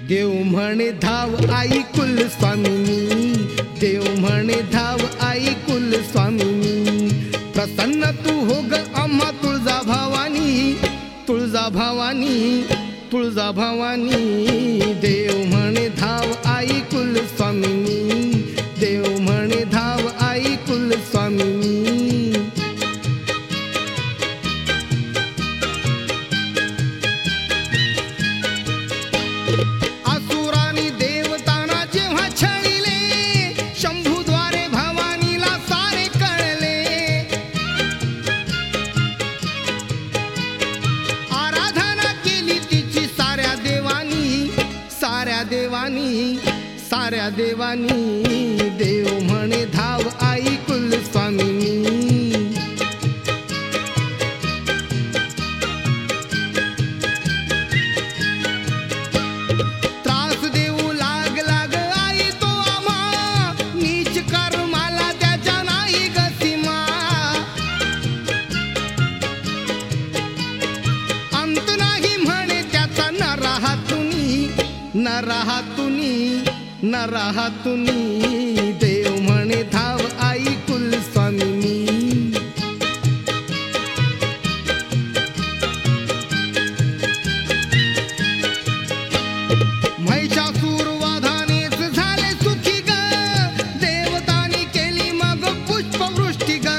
देव म्हणे धाव आई कुलस्वामिनी, देव म्हणे धाव आई कुलस्वामिनी। प्रसन्न तू हो ग आम्हा तुळजा भवानी, तुळजा भवानी, तुळजा भवानी। देव म्हणे धाव आई कुलस्वामिनी, देव म्हणे धाव आई कुलस्वामिनी। असुरानी देवतांना जेव्हा छळले, शंभूद्वारे भवानीला सारे कळले। आराधना केली तिची साऱ्या देवानी, साऱ्या देवानी, साऱ्या देवानी। देव म्हणे धाव आई कुलस्वामिनी। त्रास देऊ लागला ग आई तो आम्हा, नीच कर्माला त्याच्या नाही ग सीमा। अंत नाही म्हणे त्याचा नराहातुनी, नराहातुनी, नराहातुनी। देव म्हणे धाव आई कुलस्वामिनी। महिषासूर वधानेच झाले सुखी ग, देवतांनी केली मग पुष्पवृष्टी ग।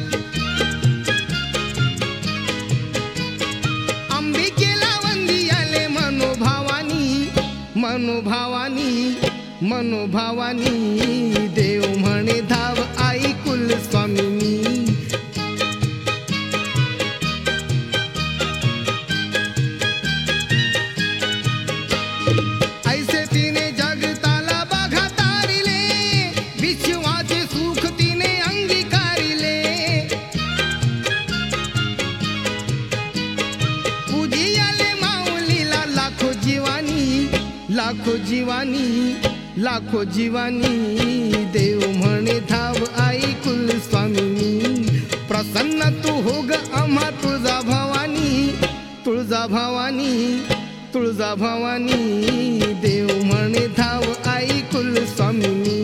अंबिकेला वंदी आले मनोभावानी, मनोभावानी, मनोभावानी। देव म्हणे धाव आई कुलस्वामिनी। ऐसे तिने जगताला बघा तारिले, विश्वाचे सुख तिने अंगीकारिले। पूजियाले माऊलीला लाखो जीवानी, लाखो जीवानी, लाखो जीवानी। देव म्हणे धाव आई कुलस्वामिनी। प्रसन्न तू हो ग आम्हा तुळजा भवानी, तुळजा भवानी, तुळजा भवानी। देव म्हणे धाव आई कुलस्वामिनी।